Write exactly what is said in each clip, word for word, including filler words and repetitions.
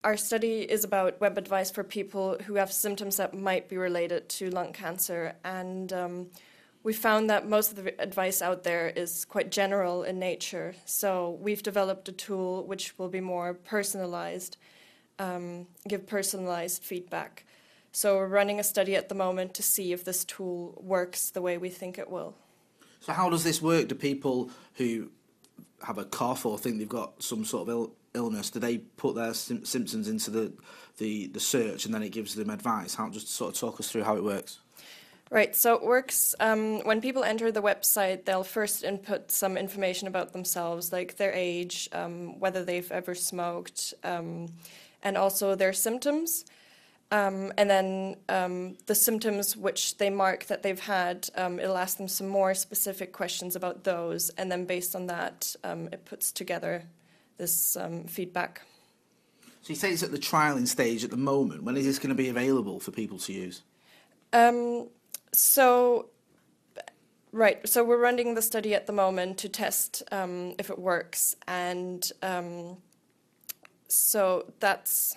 Our study is about web advice for people who have symptoms that might be related to lung cancer, and um, we found that most of the advice out there is quite general in nature. So we've developed a tool which will be more personalized, um, give personalized feedback. So we're running a study at the moment to see if this tool works the way we think it will. So how does this work? Do people who have a cough or think they've got some sort of ill illness, do they put their sim symptoms into the, the, the search and then it gives them advice? How, just sort of talk us through how it works. Right, so it works um, when people enter the website, they'll first input some information about themselves, like their age, um, whether they've ever smoked, um, and also their symptoms. Um, and then um, the symptoms which they mark that they've had, um, it'll ask them some more specific questions about those, and then based on that, um, it puts together this um, feedback. So you say it's at the trialling stage at the moment. When is this going to be available for people to use? Um, so, right, so we're running the study at the moment to test um, if it works, and um, so that's...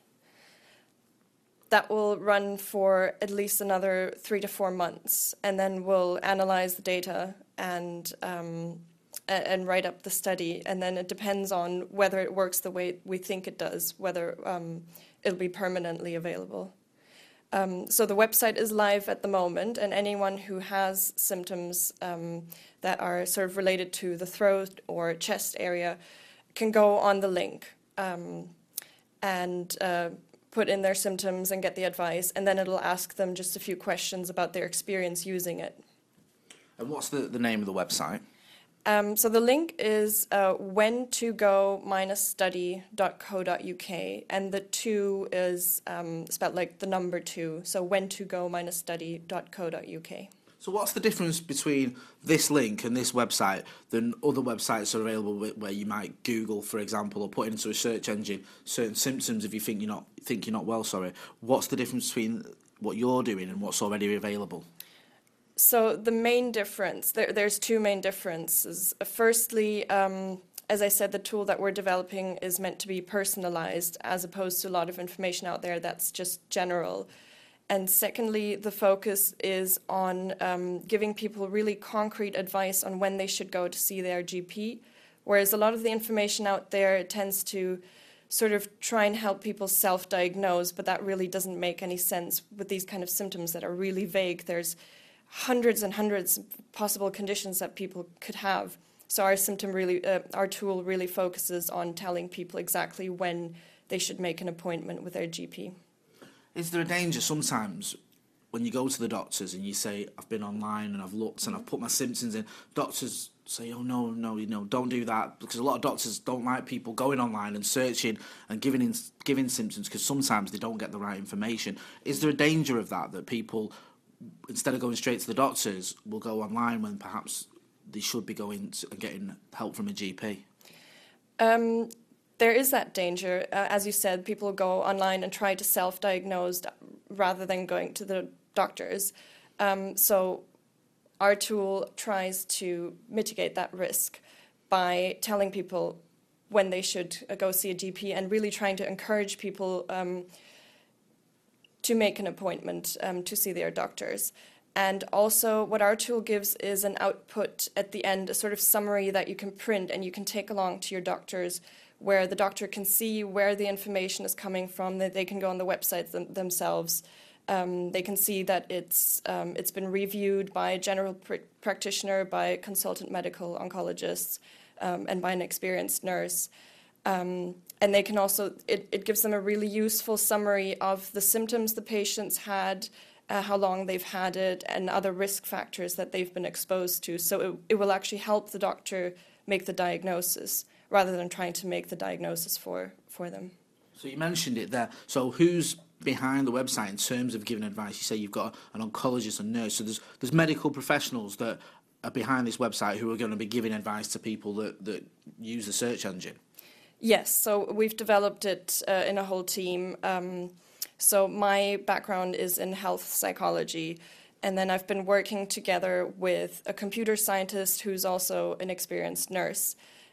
That will run for at least another three to four months, and then we'll analyze the data and um, and write up the study. And then it depends on whether it works the way we think it does, whether um, it'll be permanently available. Um, so the website is live at the moment, and anyone who has symptoms um, that are sort of related to the throat or chest area can go on the link um, and uh, put in their symptoms and get the advice, and then it'll ask them just a few questions about their experience using it. And what's the, the name of the website? Um, so the link is uh, when to go study dot co dot U K, and the two is um, spelled like the number two, so when to go study dot co dot U K. So what's the difference between this link and this website than other websites are available where you might Google, for example, or put into a search engine certain symptoms if you think you're not think you're not well? Sorry, what's the difference between what you're doing and what's already available? So the main difference, there, there's two main differences. Firstly, um, as I said, the tool that we're developing is meant to be personalized as opposed to a lot of information out there that's just general. And secondly, the focus is on um, giving people really concrete advice on when they should go to see their G P, whereas a lot of the information out there tends to sort of try and help people self-diagnose, but that really doesn't make any sense with these kind of symptoms that are really vague. There's hundreds and hundreds of possible conditions that people could have. So our symptom really, uh, our tool really focuses on telling people exactly when they should make an appointment with their G P. Is there a danger sometimes when you go to the doctors and you say, I've been online and I've looked and I've put my symptoms in, doctors say, oh, no, no, you know, don't do that, because a lot of doctors don't like people going online and searching and giving in, giving symptoms because sometimes they don't get the right information. Is there a danger of that, that people, instead of going straight to the doctors, will go online when perhaps they should be going to, and getting help from a G P? Um. There is that danger. Uh, as you said, people go online and try to self-diagnose rather than going to the doctors. Um, so our tool tries to mitigate that risk by telling people when they should uh, go see a G P and really trying to encourage people um, to make an appointment um, to see their doctors. And also what our tool gives is an output at the end, a sort of summary that you can print and you can take along to your doctors, where the doctor can see where the information is coming from, that they can go on the websites them, themselves. Um, they can see that it's um, it's been reviewed by a general pr practitioner, by a consultant medical oncologist, um, and by an experienced nurse. Um, and they can also, it, it gives them a really useful summary of the symptoms the patients had, uh, how long they've had it, and other risk factors that they've been exposed to. So it, it will actually help the doctor make the diagnosis, rather than trying to make the diagnosis for, for them. So you mentioned it there. So who's behind the website in terms of giving advice? You say you've got an oncologist and nurse, so there's, there's medical professionals that are behind this website who are going to be giving advice to people that, that use the search engine. Yes, so we've developed it uh, in a whole team. Um, so my background is in health psychology, and then I've been working together with a computer scientist who's also an experienced nurse.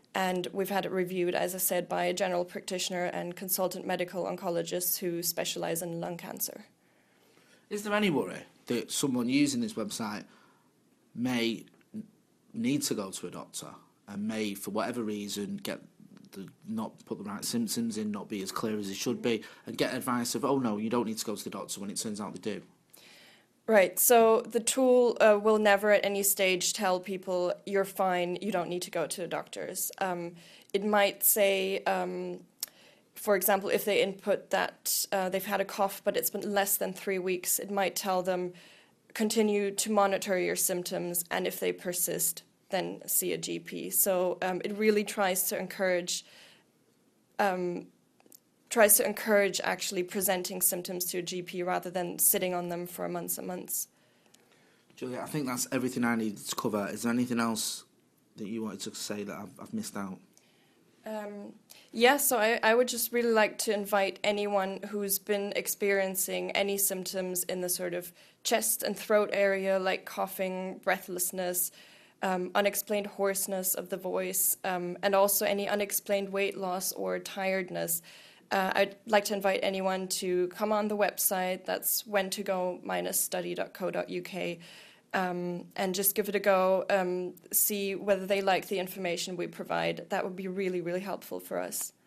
And we've had it reviewed, as I said, by a general practitioner and consultant medical oncologists who specialise in lung cancer. Is there any worry that someone using this website may need to go to a doctor and may, for whatever reason, get the, not put the right symptoms in, not be as clear as it should be, and get advice of, oh no, you don't need to go to the doctor, when it turns out they do? Right, so the tool uh, will never at any stage tell people, you're fine, you don't need to go to the doctors. Um, it might say, um, for example, if they input that uh, they've had a cough but it's been less than three weeks, it might tell them, continue to monitor your symptoms, and if they persist, then see a G P. So um, it really tries to encourage um, tries to encourage actually presenting symptoms to a G P rather than sitting on them for months and months. Julia, I think that's everything I needed to cover. Is there anything else that you wanted to say that I've, I've missed out? Um, yeah, so I, I would just really like to invite anyone who's been experiencing any symptoms in the sort of chest and throat area, like coughing, breathlessness, um, unexplained hoarseness of the voice, um, and also any unexplained weight loss or tiredness. Uh, I'd like to invite anyone to come on the website, that's when to go study dot co dot U K, um, and just give it a go, um, see whether they like the information we provide. That would be really, really helpful for us.